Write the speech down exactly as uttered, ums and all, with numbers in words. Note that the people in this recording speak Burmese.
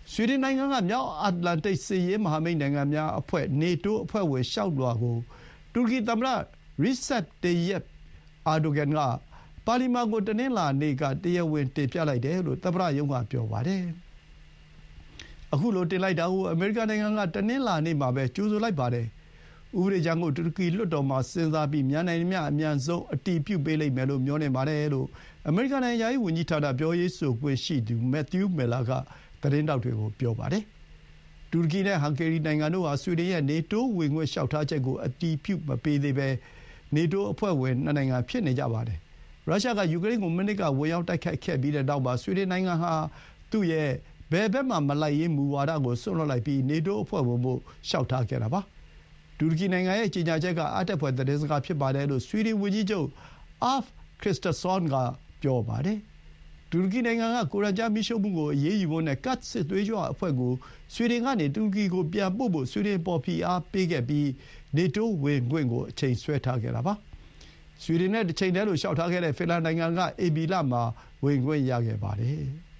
ဆွီဒင်နိုင်ငံကမြောက်အတ္တလန်တိတ်စစ်ရေးမဟာမိတ်နိုင်ငံများအဖွဲ့နေတိုးအဖွဲ့ဝင်လျှောက်လွှာကိုတူရကီသမ္မတရီဆက်တေယက်အာဒိုဂန်ကပါလီမန်ကိုတနင်္လာနေ့ကတရားဝင်တင်ပြလိုက်တယ်လို့သမ္မတရုံးကပြောပါတယ်။အခုလိုတင်လိုက်တာကိုအမေရိကန်နိုင်ငံကတနင်္လာနေ့မှာပဲကြိုဆိုလိုက်ပါတယ်။ဥပဒေကြမ်းကိုတူရကီလွှတ်တော်မှာစဉ်းစားပြီးမြန်နိုင်မျှအမြန်ဆုံးအတည်ပြုပေးလိမ့်မယ်လို့မျှော်လင့်ပါတယ်လို့အမေရိကန်နိုင်ငံရေးဝန်ကြီးဌာနပြောရေးဆိုခွင့်ရှိသူမက်သျူးမယ်လာကသတင်းတောက်တွေကိုပြောပါတယ်။တူရကီနဲ့ဟန်ဂေရီနိုင်ငံတို့ဟာဆွီဒင်ရဲ့နေတိုးဝင်ခွင့်လျှောက်ထားချက်ကိုအတည်ပြုမပေးသေးဘဲနေတိုးအဖွဲ့ဝင်နှစ်နိုင်ငံဖြစ်နေကြပါတယ်။ရုရှားကယူကရိန်းကိုမနှစ်ကဝင်ရောက်တိုက်ခိုက်ခဲ့ပြီးတဲ့နောက်မှာဆွီဒင်နိုင်ငံဟာသူ့ရဲ့ဘယ်ဘက်မှမလိုက်ရေးမူဝါဒကိုစွန့်လွှတ်လိုက်ပြီးနေတိုးအဖွဲ့ဝင်ဖို့လျှောက်ထားခဲ့တာပါ။တူရကီနိုင်ငံရဲ့ကြေညာချက်ကအားတက်ဖွယ်သတင်းစကားဖြစ်ပါတယ်လို့ဆွီဒင်ဝန်ကြီးချုပ်အာဖ်ခရစ္စတဆွန်ကပြောပါတယ်။တူရကီနိုင်ငံကကိုရန်ကြားမီးရှို့မှုကိုအရေးယူဖို့နဲ့ကတ်စစ်သွေးကြွအဖွဲ့ကိုဆွီဒင်ကနေတူရကီကိုပြန်ပို့ဖို့ဆွီဒင်ပေါ်ဖိအားပေးခဲ့ပြီးနေတိုးဝင်ခွင့်ကိုအချိန်ဆွဲထားခဲ့တာပါ။ဆွီဒင်နဲ့တစ်ချိန်တည်းလိုလျှောက်ထားခဲ့တဲ့ဖင်လန်နိုင်ငံကဧပြီလမှာဝင်ခွင့်ရခဲ့ပါတယ်။